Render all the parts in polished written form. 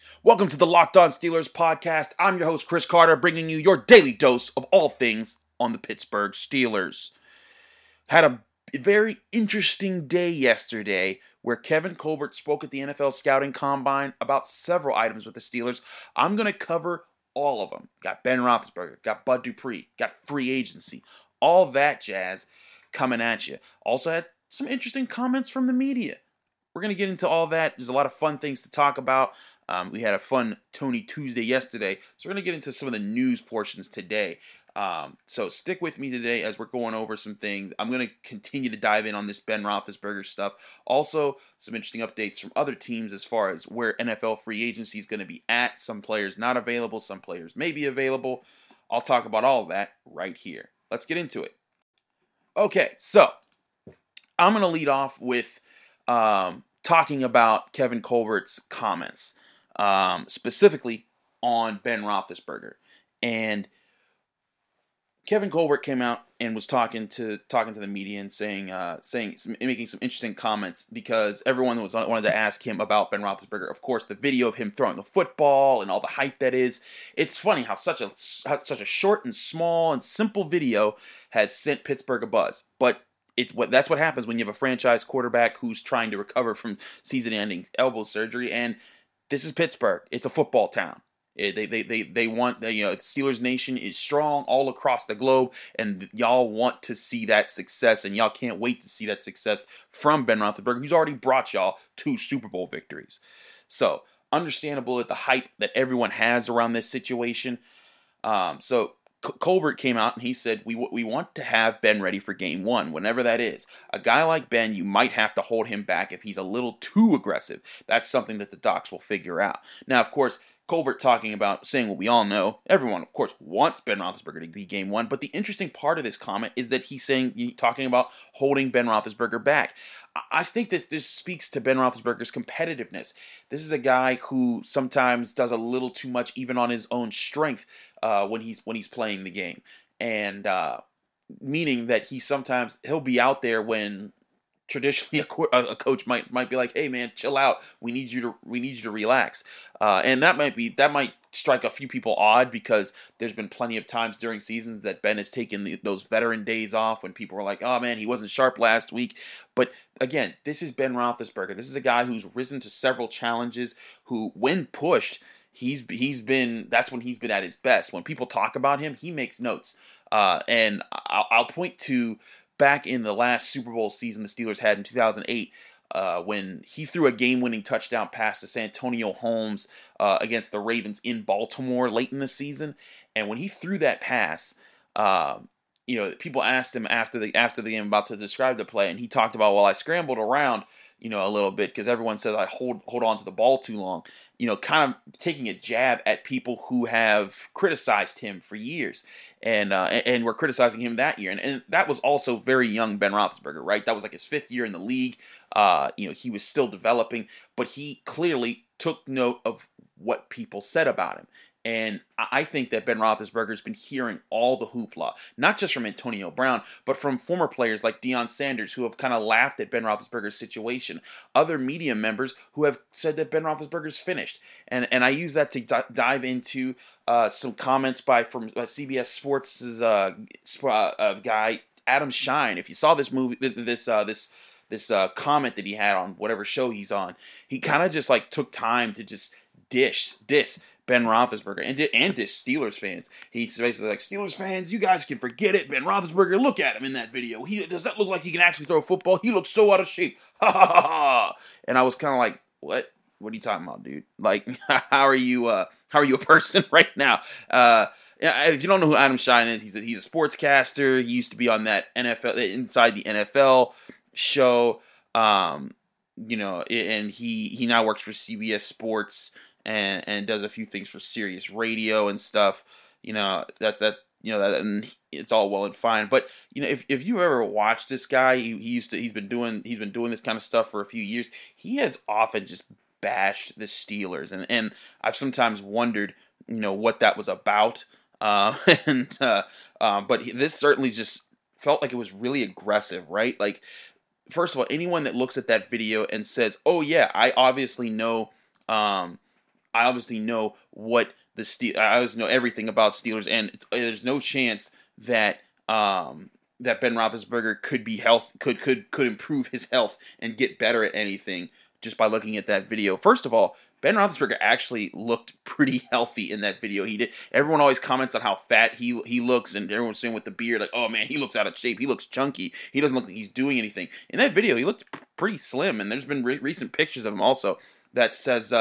Welcome to the Locked On Steelers podcast. I'm your host, Chris Carter, bringing you your daily dose of all things on the Pittsburgh Steelers. Had a very interesting day yesterday where Kevin Colbert spoke at the NFL Scouting Combine about several items with the Steelers. I'm going to cover all of them. Got Ben Roethlisberger, got Bud Dupree, got free agency, all that jazz coming at you. Also had some interesting comments from the media. We're going to get into all that. There's a lot of fun things to talk about. We had a fun Tony Tuesday yesterday, so we're going to get into some of the news portions today. So stick with me today as we're going over some things. I'm going to continue to dive in on this Ben Roethlisberger stuff. Also, some interesting updates from other teams as far as where NFL free agency is going to be at. Some players not available, some players may be available. I'll talk about all of that right here. Let's get into it. Okay, so I'm going to lead off with talking about Kevin Colbert's comments. Specifically on Ben Roethlisberger. And Kevin Colbert came out and was talking to the media and making some interesting comments because everyone wanted to ask him about Ben Roethlisberger. Of course, the video of him throwing the football and all the hype that is. It's funny how such a short and small and simple video has sent Pittsburgh a buzz. But that's what happens when you have a franchise quarterback who's trying to recover from season-ending elbow surgery. And this is Pittsburgh. It's a football town. They want, Steelers Nation is strong all across the globe, and y'all want to see that success, and y'all can't wait to see that success from Ben Roethlisberger, who's already brought y'all 2 Super Bowl victories. So, understandable at the hype that everyone has around this situation. Colbert came out and he said, we want to have Ben ready for game 1, whenever that is. A guy like Ben, you might have to hold him back if he's a little too aggressive. That's something that the docs will figure out. Now, of course, Colbert saying what we all know. Everyone, of course, wants Ben Roethlisberger to be game 1, but the interesting part of this comment is that he's talking about holding Ben Roethlisberger back. I think that this speaks to Ben Roethlisberger's competitiveness. This is a guy who sometimes does a little too much, even on his own strength, when he's playing the game, and meaning that he'll be out there when traditionally a coach might be like, "Hey man, chill out. We need you to relax," and that might strike a few people odd because there's been plenty of times during seasons that Ben has taken those veteran days off when people were like, "Oh man, he wasn't sharp last week." But again, this is Ben Roethlisberger. This is a guy who's risen to several challenges. Who, when pushed, that's when he's been at his best. When people talk about him, he makes notes, and I'll point to back in the last Super Bowl season the Steelers had in 2008, when he threw a game-winning touchdown pass to Santonio Holmes against the Ravens in Baltimore late in the season. And when he threw that pass, people asked him after the game about to describe the play, and he talked about, well, I scrambled around, a little bit because everyone said I hold on to the ball too long. Kind of taking a jab at people who have criticized him for years, and were criticizing him that year, and that was also very young Ben Roethlisberger, right? That was like his 5th year in the league. He was still developing, but he clearly took note of what people said about him. And I think that Ben Roethlisberger's been hearing all the hoopla, not just from Antonio Brown, but from former players like Deion Sanders, who have kind of laughed at Ben Roethlisberger's situation. Other media members who have said that Ben Roethlisberger's finished. And I use that to dive into some comments from CBS Sports' guy, Adam Shine. If you saw this movie, this comment that he had on whatever show he's on, he kind of just took time to just diss Ben Roethlisberger and diss Steelers fans. He's basically like, Steelers fans, you guys can forget it. Ben Roethlisberger, look at him in that video. Does that look like he can actually throw a football? He looks so out of shape. Ha ha ha ha. And I was kind of like, what? What are you talking about, dude? Like, how are you a person right now? If you don't know who Adam Shine is, he's a sportscaster. He used to be on that Inside the NFL show. And he now works for CBS Sports and does a few things for Sirius Radio and stuff. And it's all well and fine. But if you ever watched this guy, he's been doing this kind of stuff for a few years. He has often just bashed the Steelers, and I've sometimes wondered, what that was about. But this certainly just felt like it was really aggressive, right? Like, first of all, anyone that looks at that video and says, "Oh yeah, I obviously know I obviously know I always know everything about Steelers, and there's no chance that that Ben Roethlisberger could improve his health and get better at anything just by looking at that video. First of all, Ben Roethlisberger actually looked pretty healthy in that video. He did. Everyone always comments on how fat he looks, and everyone's saying with the beard, like, oh man, he looks out of shape. He looks chunky. He doesn't look like he's doing anything. In that video, he looked pretty slim, and there's been recent pictures of him also that says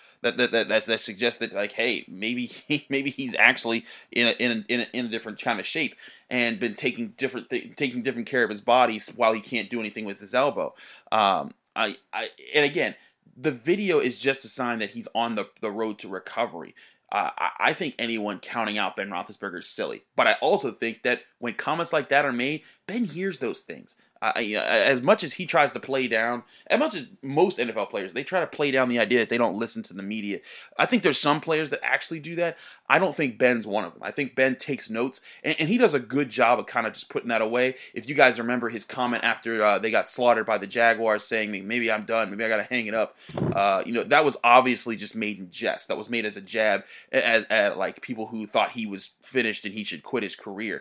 that suggests that, like, hey, maybe he's actually in a different kind of shape and been taking different care of his body while he can't do anything with his elbow. And again, the video is just a sign that he's on the road to recovery. I think anyone counting out Ben Roethlisberger is silly. But I also think that when comments like that are made, Ben hears those things. As much as he tries to play down, as much as most NFL players, they try to play down the idea that they don't listen to the media. I think there's some players that actually do that. I don't think Ben's one of them. I think Ben takes notes, and he does a good job of kind of just putting that away. If you guys remember his comment after they got slaughtered by the Jaguars saying, maybe I'm done, maybe I got to hang it up, that was obviously just made in jest. That was made as a jab at like people who thought he was finished and he should quit his career.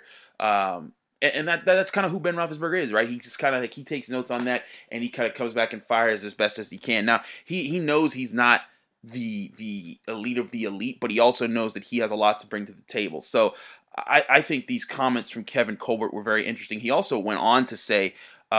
And that's kind of who Ben Roethlisberger is, right? He just kind of like he takes notes on that, and he kind of comes back and fires as best as he can. Now he knows he's not the elite of the elite, but he also knows that he has a lot to bring to the table. So I think these comments from Kevin Colbert were very interesting. He also went on to say,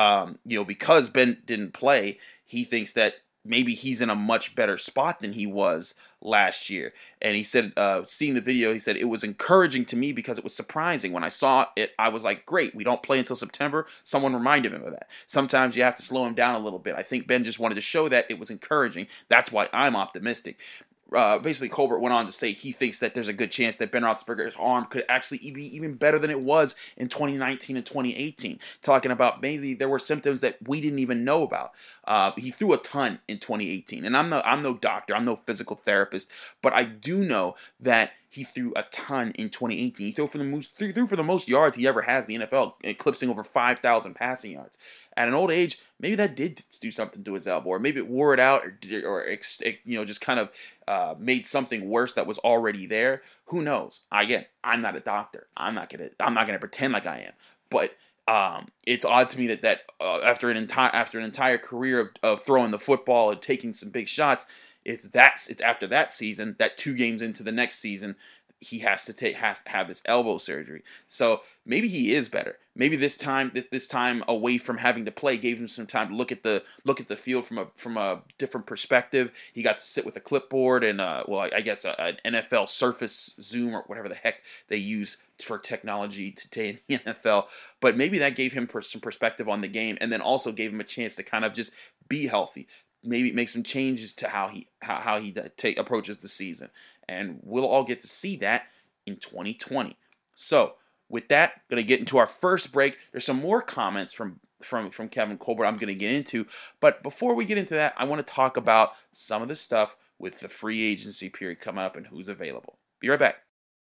because Ben didn't play, he thinks that maybe he's in a much better spot than he was last year. And he said, seeing the video, he said, it was encouraging to me because it was surprising. When I saw it, I was like, great, we don't play until September. Someone reminded him of that. Sometimes you have to slow him down a little bit. I think Ben just wanted to show that it was encouraging. That's why I'm optimistic. Basically, Colbert went on to say he thinks that there's a good chance that Ben Roethlisberger's arm could actually be even better than it was in 2019 and 2018. Talking about maybe there were symptoms that we didn't even know about. He threw a ton in 2018, and I'm no doctor, I'm no physical therapist, but I do know that he threw a ton in 2018. He threw for the most yards he ever has in the NFL, eclipsing over 5,000 passing yards. At an old age, maybe that did do something to his elbow, or maybe it wore it out, or just kind of made something worse that was already there. Who knows? Again, I'm not a doctor. I'm not gonna pretend like I am. But it's odd to me that after an entire career of throwing the football and taking some big shots, it's after that season, that 2 games into the next season, he has to have this elbow surgery. So maybe he is better. Maybe this time away from having to play gave him some time to look at the field from a different perspective. He got to sit with a clipboard and I guess an NFL Surface Zoom or whatever the heck they use for technology today in the NFL. But maybe that gave him some perspective on the game, and then also gave him a chance to kind of just be healthy. Maybe make some changes to how he approaches the season, and we'll all get to see that in 2020. So, with that, going to get into our first break. There's some more comments from Kevin Colbert I'm going to get into, but before we get into that, I want to talk about some of the stuff with the free agency period coming up and who's available. Be right back.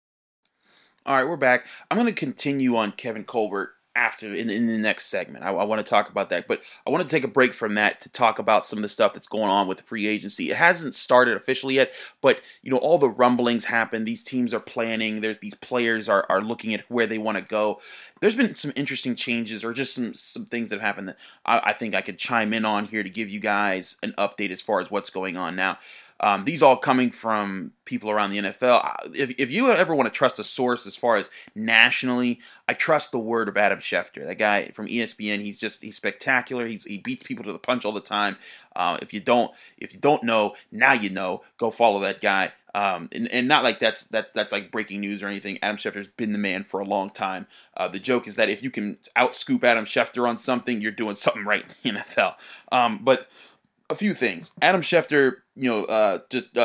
All right, we're back. I'm going to continue on Kevin Colbert after in the next segment. I want to talk about that, but I want to take a break from that to talk about some of the stuff that's going on with the free agency. It hasn't started officially yet, but all the rumblings happen. These teams are planning. These players are looking at where they want to go. There's been some interesting changes, or just some things that have happened that I think I could chime in on here to give you guys an update as far as what's going on now. These all coming from people around the NFL. If you ever want to trust a source as far as nationally, I trust the word of Adam Schefter. That guy from ESPN, he's spectacular. He beats people to the punch all the time. If you don't know, now you know. Go follow that guy. And not like that's like breaking news or anything. Adam Schefter's been the man for a long time. The joke is that if you can outscoop Adam Schefter on something, you're doing something right in the NFL. But a few things. Adam Schefter, was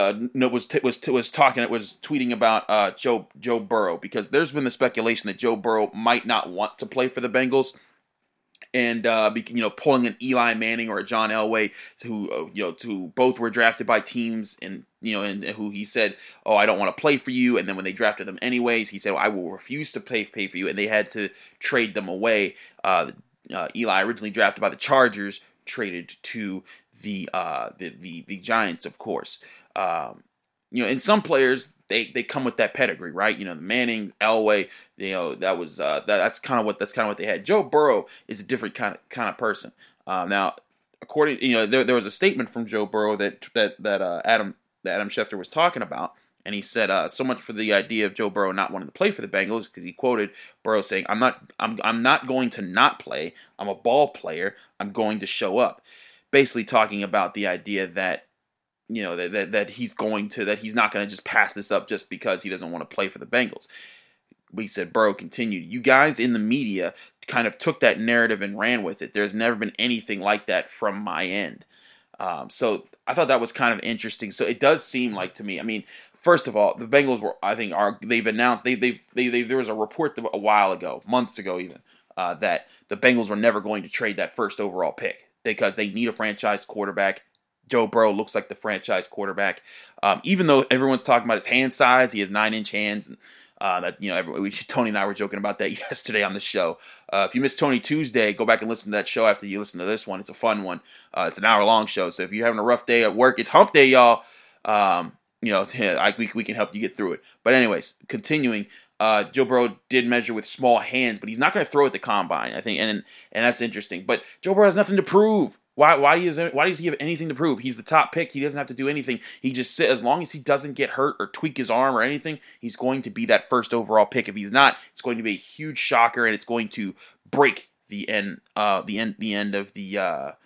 tweeting about Joe Burrow, because there's been the speculation that Joe Burrow might not want to play for the Bengals, and pulling an Eli Manning or a John Elway, who both were drafted by teams, and who he said, oh, I don't want to play for you, and then when they drafted them anyways, he said, I will refuse to pay for you, and they had to trade them away. Eli, originally drafted by the Chargers, traded to the Giants, of course. and some players they come with that pedigree, right? The Manning, Elway, that was that's kind of what they had. Joe Burrow is a different kind of person. Now, according, there was a statement from Joe Burrow that Adam Schefter was talking about. And he said, so much for the idea of Joe Burrow not wanting to play for the Bengals, because he quoted Burrow saying, I'm not going to not play. I'm a ball player. I'm going to show up. Basically talking about the idea that, that he's not going to just pass this up just because he doesn't want to play for the Bengals. We said, Burrow continued, you guys in the media kind of took that narrative and ran with it. There's never been anything like that from my end. So I thought that was kind of interesting. So it does seem like to me, I mean, first of all, the Bengals they've announced, there was a report a while ago, months ago even, that the Bengals were never going to trade that first overall pick because they need a franchise quarterback. Joe Burrow looks like the franchise quarterback. Even though everyone's talking about his hand size, he has 9-inch hands, and Tony and I were joking about that yesterday on the show. If you missed Tony Tuesday, go back and listen to that show after you listen to this one. It's a fun one. It's an hour-long show, so if you're having a rough day at work, it's hump day, y'all. We can help you get through it. But anyways, continuing, Joe Burrow did measure with small hands, but he's not going to throw at the combine, I think, and that's interesting. But Joe Burrow has nothing to prove. Why does he have anything to prove? He's the top pick. He doesn't have to do anything. He just sit. As long as he doesn't get hurt or tweak his arm or anything, he's going to be that first overall pick. If he's not, it's going to be a huge shocker, and it's going to break the end. The end of the.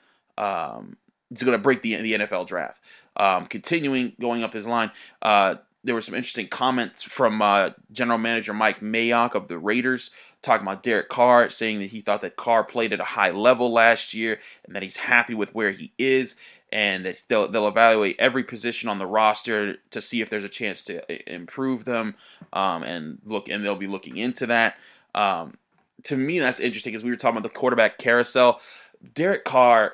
It's going to break the NFL draft. Continuing going up his line, there were some interesting comments from General Manager Mike Mayock of the Raiders talking about Derek Carr, saying that he thought that Carr played at a high level last year and that he's happy with where he is, and that they'll evaluate every position on the roster to see if there's a chance to improve them, and they'll be looking into that. To me, that's interesting because we were talking about the quarterback carousel. Derek Carr,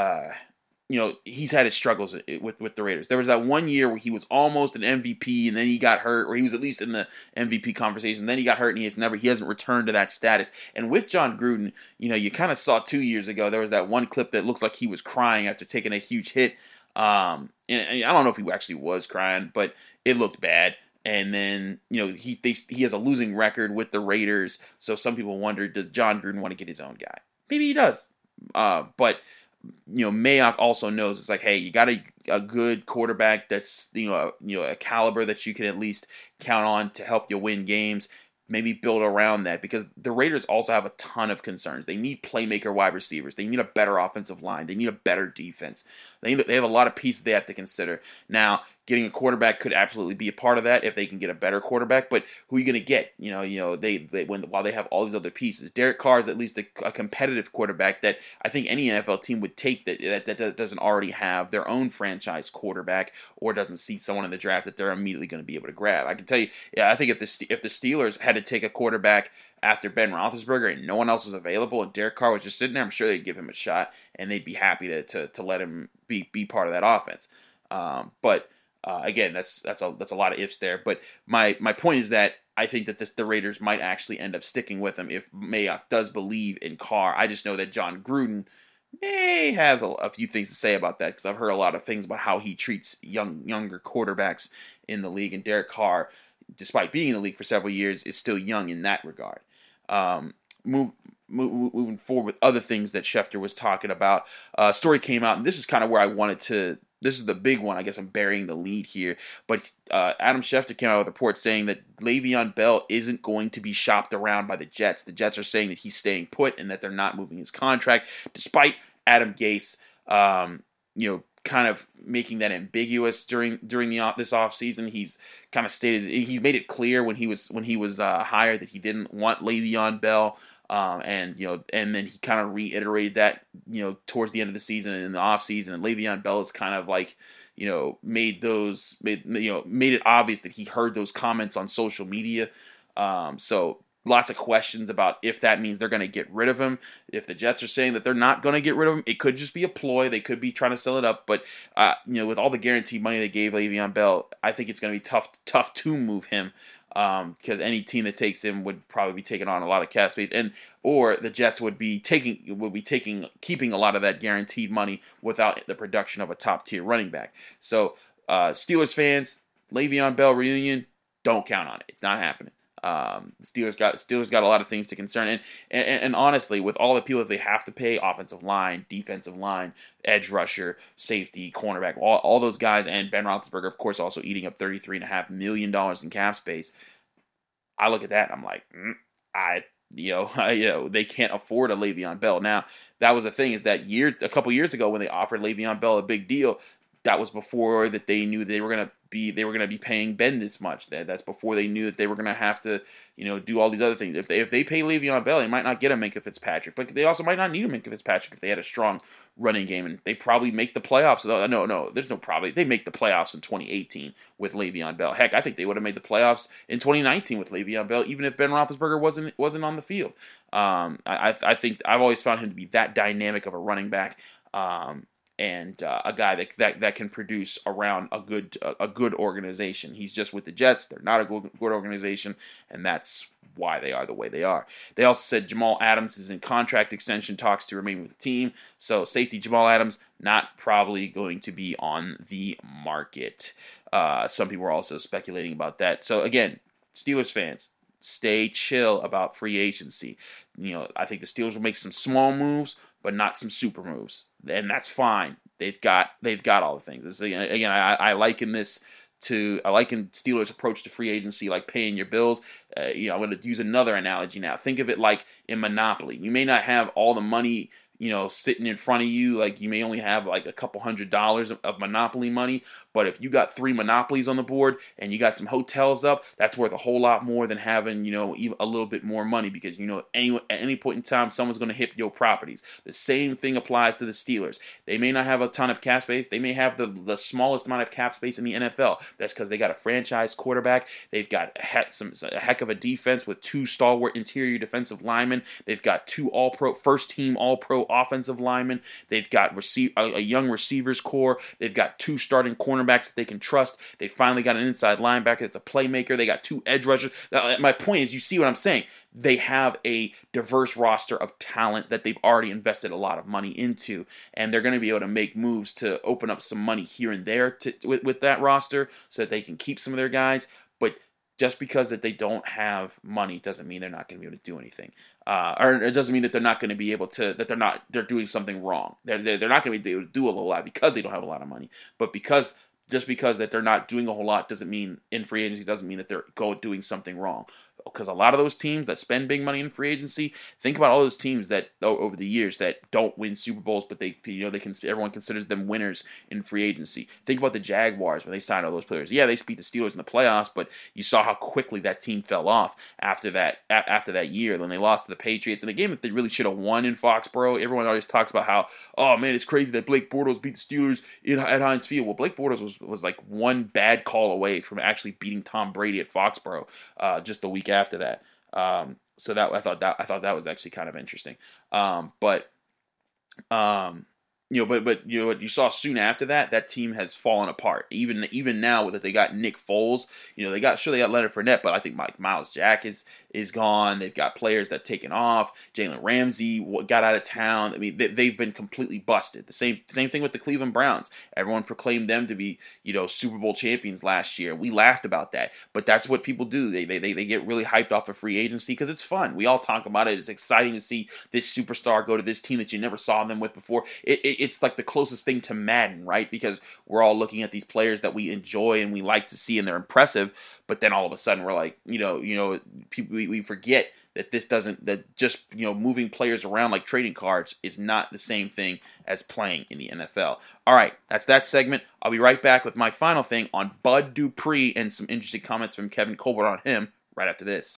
he's had his struggles with the Raiders. There was that one year where he was almost an MVP, and then he got hurt, or he was at least in the MVP conversation. Then he got hurt, and he hasn't returned to that status. And with John Gruden, you kind of saw 2 years ago, there was that one clip that looks like he was crying after taking a huge hit. And I don't know if he actually was crying, but it looked bad. And then, he has a losing record with the Raiders, so some people wonder, does John Gruden want to get his own guy? Maybe he does. But Mayock also knows it's like, hey, you got a good quarterback that's a caliber that you can at least count on to help you win games. Maybe build around that, because the Raiders also have a ton of concerns. They need playmaker wide receivers. They need a better offensive line. They need a better defense. They have a lot of pieces they have to consider. Now, getting a quarterback could absolutely be a part of that if they can get a better quarterback. But who are you going to get? While they have all these other pieces, Derek Carr is at least a competitive quarterback that I think any NFL team would take that doesn't already have their own franchise quarterback or doesn't see someone in the draft that they're immediately going to be able to grab. I can tell you, I think if the Steelers had to take a quarterback after Ben Roethlisberger and no one else was available and Derek Carr was just sitting there, I'm sure they'd give him a shot and they'd be happy to let him be part of that offense. Again, that's a lot of ifs there. But my point is that I think that the Raiders might actually end up sticking with him if Mayock does believe in Carr. I just know that John Gruden may have a few things to say about that, because I've heard a lot of things about how he treats younger quarterbacks in the league, and Derek Carr, despite being in the league for several years, is still young in that regard. Moving forward with other things that Schefter was talking about, story came out, and this is kind of where I wanted to. This is the big one. I guess I'm burying the lead here. But Adam Schefter came out with a report saying that Le'Veon Bell isn't going to be shopped around by the Jets. The Jets are saying that he's staying put and that they're not moving his contract, despite Adam Gase, kind of making that ambiguous during this offseason. He's kind of stated, he's made it clear when he was hired that he didn't want Le'Veon Bell. And then he kind of reiterated that, towards the end of the season and in the off season, and Le'Veon Bell is kind of like, made it obvious that he heard those comments on social media. So lots of questions about if that means they're going to get rid of him. If the Jets are saying that they're not going to get rid of him, it could just be a ploy. They could be trying to sell it up. But, with all the guaranteed money they gave Le'Veon Bell, I think it's going to be tough to move him. Because any team that takes him would probably be taking on a lot of cap space, or the Jets would be keeping a lot of that guaranteed money without the production of a top tier running back. So, Steelers fans, Le'Veon Bell reunion, don't count on it. It's not happening. Steelers got a lot of things to concern, and honestly, with all the people that they have to pay, offensive line, defensive line, edge rusher, safety, cornerback, all those guys, and Ben Roethlisberger, of course, also eating up $33.5 million in cap space. I look at that and I'm like, they can't afford a Le'Veon Bell. Now, that was the thing, is that a couple years ago when they offered Le'Veon Bell a big deal, that was before that they knew they were gonna be paying Ben this much. That's before they knew that they were gonna have to, do all these other things. If they pay Le'Veon Bell, they might not get a Minkah Fitzpatrick, but they also might not need a Minkah Fitzpatrick if they had a strong running game, and they probably make the playoffs. No, there's no probably. They make the playoffs in 2018 with Le'Veon Bell. Heck, I think they would have made the playoffs in 2019 with Le'Veon Bell, even if Ben Roethlisberger wasn't on the field. I think I've always found him to be that dynamic of a running back. And a guy that can produce around a good organization. He's just with the Jets. They're not a good organization, and that's why they are the way they are. They also said Jamal Adams is in contract extension talks to remain with the team. So safety Jamal Adams not probably going to be on the market. Some people are also speculating about that. So again, Steelers fans, stay chill about free agency. I think the Steelers will make some small moves, but not some super moves, and that's fine. They've got all the things. Again, I liken Steelers' approach to free agency like paying your bills. I'm going to use another analogy now. Think of it like in Monopoly. You may not have all the money sitting in front of you. Like, you may only have like a couple $100s of Monopoly money, but if you got 3 Monopolies on the board and you got some hotels up, that's worth a whole lot more than having, even a little bit more money, because, at any point in time, someone's going to hit your properties. The same thing applies to the Steelers. They may not have a ton of cap space. They may have the smallest amount of cap space in the NFL. That's because they got a franchise quarterback. They've got a heck of a defense with 2 stalwart interior defensive linemen. They've got 2 first team all-pro offensive linemen. They've got a young receivers core. They've got 2 starting cornerbacks that they can trust. They finally got an inside linebacker that's a playmaker. They got 2 edge rushers. Now, my point is, you see what I'm saying? They have a diverse roster of talent that they've already invested a lot of money into, and they're going to be able to make moves to open up some money here and there with that roster so that they can keep some of their guys. But just because that they don't have money doesn't mean they're not going to be able to do anything. Or it doesn't mean that they're not going to be able to, they're doing something wrong. They're not going to be able to do a whole lot because they don't have a lot of money. But just because that they're not doing a whole lot doesn't mean, in free agency, doesn't mean that they're doing something wrong. Because a lot of those teams that spend big money in free agency, think about all those teams that over the years that don't win Super Bowls, but everyone considers them winners in free agency. Think about the Jaguars when they signed all those players. Yeah, they beat the Steelers in the playoffs, but you saw how quickly that team fell off after that year. Then they lost to the Patriots in a game that they really should have won in Foxborough. Everyone always talks about how, oh man, it's crazy that Blake Bortles beat the Steelers at Heinz Field. Well, Blake Bortles was like one bad call away from actually beating Tom Brady at Foxborough just the week after that. So that I thought that was actually kind of interesting. But what you saw soon after that team has fallen apart. Even now that they got Nick Foles, they got Leonard Fournette, but I think Miles Jack is gone. They've got players that taken off. Jalen Ramsey got out of town. I mean, they've been completely busted. The same thing with the Cleveland Browns. Everyone proclaimed them to be Super Bowl champions last year. We laughed about that, but that's what people do. They get really hyped off of free agency because it's fun. We all talk about it. It's exciting to see this superstar go to this team that you never saw them with before. It's like the closest thing to Madden, right? Because we're all looking at these players that we enjoy and we like to see, and they're impressive. But then all of a sudden, we're like, we forget that just moving players around like trading cards is not the same thing as playing in the NFL. All right, that's that segment. I'll be right back with my final thing on Bud Dupree and some interesting comments from Kevin Colbert on him right after this.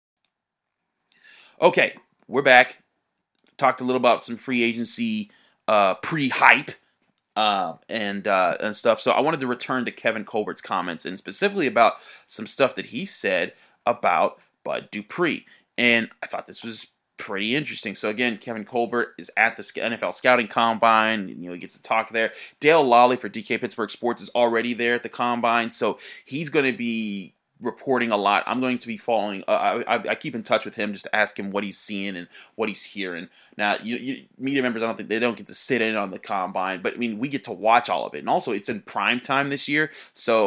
Okay, we're back. Talked a little about some free agency pre-hype and stuff. So I wanted to return to Kevin Colbert's comments and specifically about some stuff that he said about Bud Dupree. And I thought this was pretty interesting. So again, Kevin Colbert is at the NFL Scouting Combine. He gets to talk there. Dale Lally for DK Pittsburgh Sports is already there at the Combine. So he's going to be reporting a lot. I'm going to be following. I keep in touch with him just to ask him what he's seeing and what he's hearing. Now, media members, I don't think they don't get to sit in on the Combine, but I mean, we get to watch all of it. And also, it's in prime time this year, so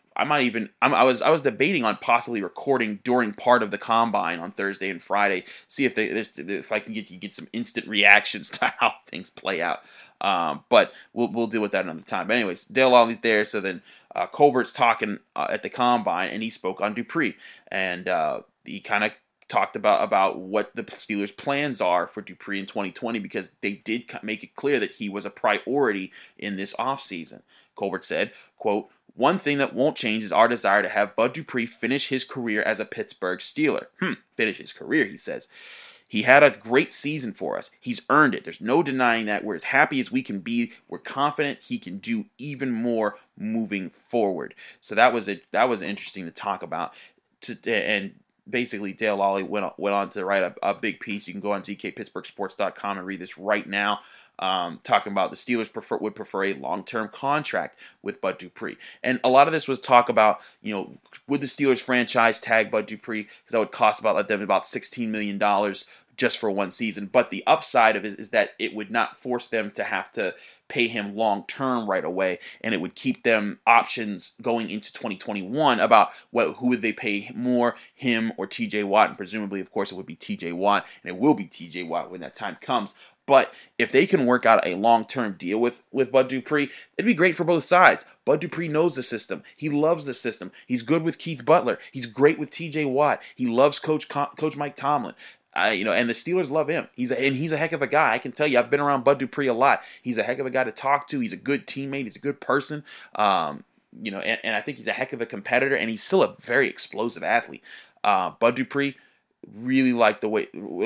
I was debating on possibly recording during part of the combine on Thursday and Friday, see if I can get some instant reactions to how things play out. But we'll deal with that another time. But anyways, Dale Lolley's there, so then Colbert's talking at the combine, and he spoke on Dupree, and he kind of talked about what the Steelers' plans are for Dupree in 2020, because they did make it clear that he was a priority in this offseason. Colbert said, quote, "One thing that won't change is our desire to have Bud Dupree finish his career as a Pittsburgh Steeler." Finish his career, he says. "He had a great season for us. He's earned it. There's no denying that. We're as happy as we can be. We're confident he can do even more moving forward." So that was interesting to talk about. And basically, Dale Lolley went on to write a big piece. You can go on DKPittsburghSports.com and read this right now, talking about the Steelers would prefer a long-term contract with Bud Dupree. And a lot of this was talk about, would the Steelers franchise tag Bud Dupree, because that would cost about $16 million just for one season. But the upside of it is that it would not force them to have to pay him long term right away, and it would keep them options going into 2021 about who would they pay more, him or TJ Watt. And presumably, of course, it would be TJ Watt, and it will be TJ Watt when that time comes. But if they can work out a long-term deal with Bud Dupree, it'd be great for both sides. Bud Dupree knows the system. He loves the system. He's good with Keith Butler. He's great with TJ Watt. He loves Coach Mike Tomlin. And the Steelers love him. He's a heck of a guy. I can tell you, I've been around Bud Dupree a lot. He's a heck of a guy to talk to. He's a good teammate. He's a good person. And I think he's a heck of a competitor, and he's still a very explosive athlete. Bud Dupree really liked the way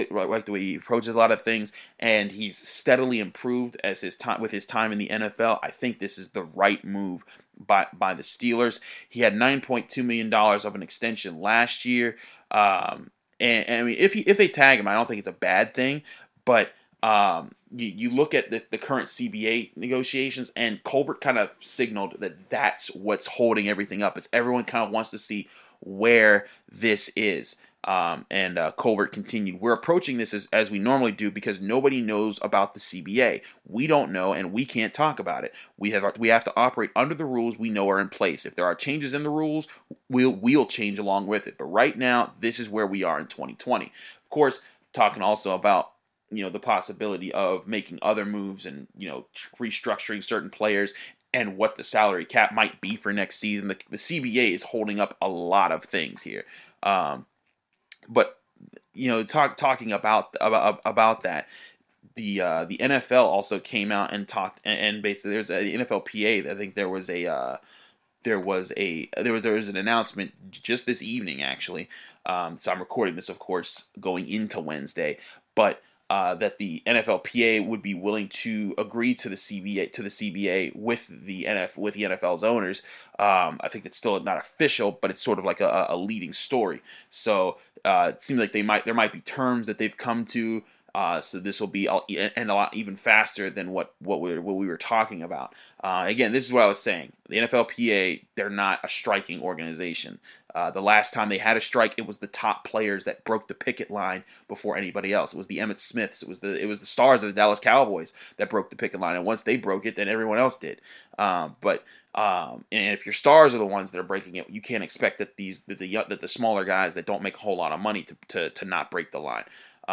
he approaches a lot of things, and he's steadily improved with his time in the NFL. I think this is the right move by the Steelers. He had $9.2 million of an extension last year. And I mean, if they tag him, I don't think it's a bad thing. But you look at the current CBA negotiations, and Colbert kind of signaled that that's what's holding everything up, is everyone kind of wants to see where this is. And Colbert continued, "We're approaching this as we normally do because nobody knows about the CBA. We don't know, and we can't talk about it. We have to operate under the rules we know are in place. If there are changes in the rules, we'll change along with it. But right now, this is where we are in 2020. Of course, talking also about the possibility of making other moves and restructuring certain players and what the salary cap might be for next season. The CBA is holding up a lot of things here. But talking about that, the NFL also came out and talked, and basically there's the NFLPA. I think there was an announcement just this evening, actually. So I'm recording this, of course, going into Wednesday, but that the NFLPA would be willing to agree to the CBA with the NFL's owners. I think it's still not official, but it's sort of like a leading story. So it seems like there might be terms that they've come to. So this will be a lot even faster than what we were talking about. Again, this is what I was saying. The NFLPA, they're not a striking organization. The last time they had a strike, it was the top players that broke the picket line before anybody else. It was the Emmitt Smiths. It was the stars of the Dallas Cowboys that broke the picket line, and once they broke it, then everyone else did. And if your stars are the ones that are breaking it, you can't expect that the smaller guys that don't make a whole lot of money to not break the line.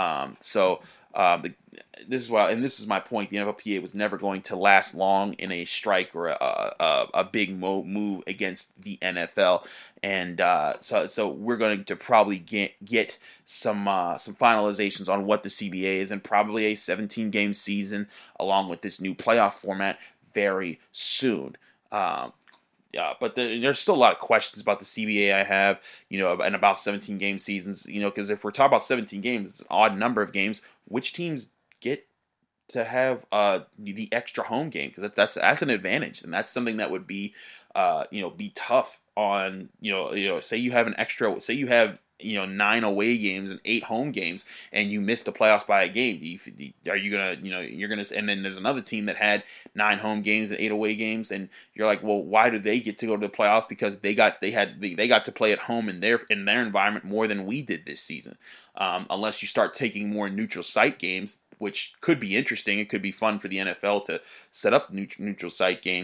This is my point. The NFLPA was never going to last long in a strike or a big move against the NFL, and so we're going to probably get some finalizations on what the CBA is, and probably a 17-game season along with this new playoff format very soon. But there's still a lot of questions about the CBA I have, and about 17-game seasons, because if we're talking about 17 games, it's an odd number of games. Which teams get to have the extra home game? Because that's an advantage, and that's something that would be, be tough on, say you have 9 away games and 8 home games, and you miss the playoffs by a game. Are you gonna, you're gonna? And then there's another team that had 9 home games and 8 away games, and you're like, well, why do they get to go to the playoffs? Because they got to play at home in their environment more than we did this season. Unless you start taking more neutral site games, which could be interesting. It could be fun for the NFL to set up neutral site games.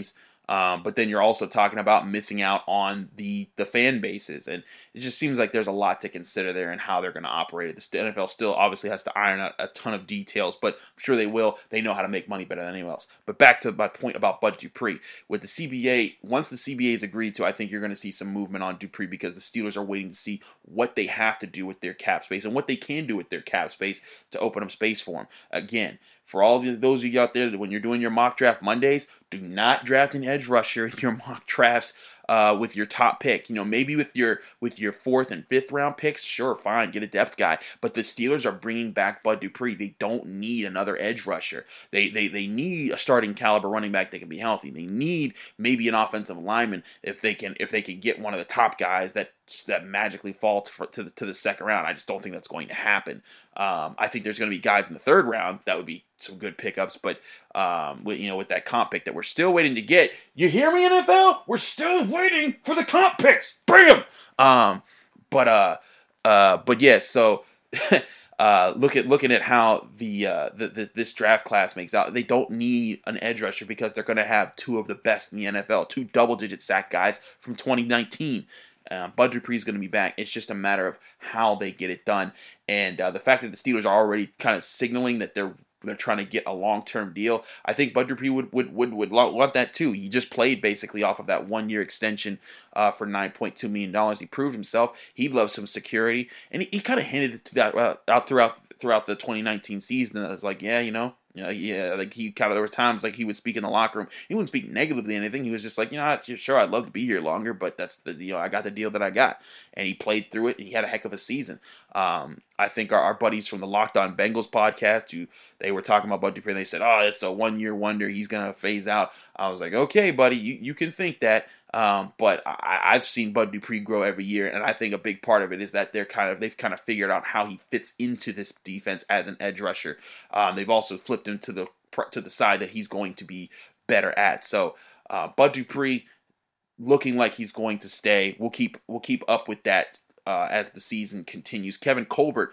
But then you're also talking about missing out on the fan bases, and it just seems like there's a lot to consider there and how they're going to operate it. The NFL still obviously has to iron out a ton of details, but I'm sure they will. They know how to make money better than anyone else. But back to my point about Bud Dupree. With the CBA, once the CBA is agreed to, I think you're going to see some movement on Dupree because the Steelers are waiting to see what they have to do with their cap space and what they can do with their cap space to open up space for him. Again, for all those of you out there, when you're doing your mock draft Mondays, do not draft an edge rusher in your mock drafts with your top pick. Maybe with your 4th and 5th round picks, sure, fine, get a depth guy. But the Steelers are bringing back Bud Dupree. They don't need another edge rusher. They need a starting caliber running back that can be healthy. They need maybe an offensive lineman if they can get one of the top guys that magically fall to the second round. I just don't think that's going to happen. I think there's going to be guys in the 3rd round that would be some good pickups, but with that comp pick that we're still waiting to get. You hear me, NFL? We're still waiting for the comp picks. Bring them. But yeah. So looking at how this draft class makes out, they don't need an edge rusher because they're going to have 2 of the best in the NFL, 2 double-digit sack guys from 2019. Bud Dupree is going to be back. It's just a matter of how they get it done. And the fact that the Steelers are already kind of signaling that they're trying to get a long-term deal, I think Bud Dupree would want that too. He just played basically off of that 1-year extension for $9.2 million. He proved himself. He loves some security. And he kind of hinted to that out throughout the 2019 season. I was like, like he kind of, there were times like he would speak in the locker room. He wouldn't speak negatively or anything. He was just like, sure, I'd love to be here longer, but that's I got the deal that I got, and he played through it. And he had a heck of a season. I think our buddies from the Locked On Bengals podcast, they were talking about Bud Dupree, and they said, "Oh, it's a 1-year wonder. He's gonna phase out." I was like, "Okay, buddy, you can think that." But I've seen Bud Dupree grow every year, and I think a big part of it is that they've kind of figured out how he fits into this defense as an edge rusher. They've also flipped him to the side that he's going to be better at. So Bud Dupree looking like he's going to stay. We'll keep up with that as the season continues. Kevin Colbert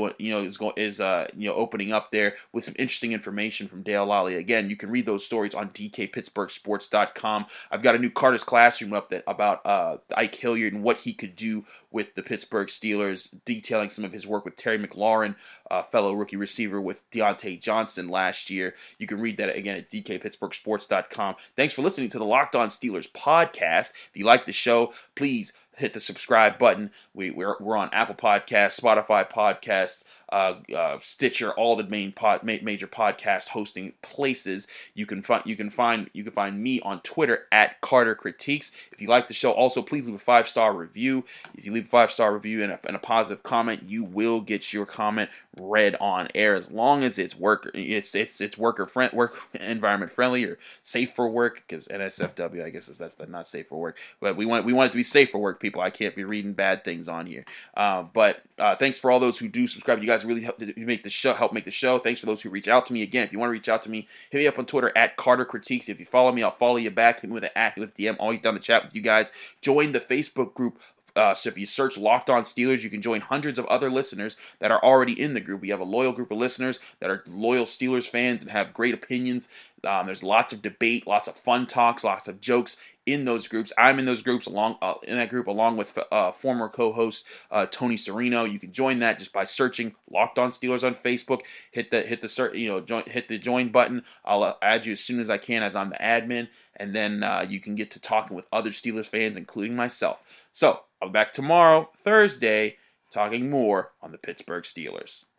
is opening up there with some interesting information from Dale Lally. Again, you can read those stories on DKPittsburghSports.com. I've got a new Carter's Classroom up about Ike Hilliard and what he could do with the Pittsburgh Steelers, detailing some of his work with Terry McLaurin, fellow rookie receiver with Deontay Johnson last year. You can read that again at DKPittsburghSports.com. Thanks for listening to the Locked On Steelers podcast. If you like the show, please hit the subscribe button. We're on Apple Podcasts, Spotify Podcasts, Stitcher, all the major podcast hosting places. You can find me on Twitter at Carter Critiques. If you like the show, also please leave a 5-star review. If you leave a 5-star review and a positive comment, you will get your comment read on air as long as it's work environment friendly or safe for work, because NSFW, I guess that's not safe for work, but we want it to be safe for work, people. I can't be reading bad things on here. But thanks for all those who do subscribe. You guys really help make the show. Thanks for those who reach out to me. Again, if you want to reach out to me, hit me up on Twitter at Carter Critiques. If you follow me, I'll follow you back. Hit me with an at, with DM. Always down to chat with you guys. Join the Facebook group. So if you search Locked On Steelers, you can join hundreds of other listeners that are already in the group. We have a loyal group of listeners that are loyal Steelers fans and have great opinions. There's lots of debate, lots of fun talks, lots of jokes in those groups. I'm in those groups along with former co-host Tony Serino. You can join that just by searching Locked On Steelers on Facebook. Hit the join button. I'll add you as soon as I can, as I'm the admin, and then you can get to talking with other Steelers fans, including myself. So I'll be back tomorrow, Thursday, talking more on the Pittsburgh Steelers.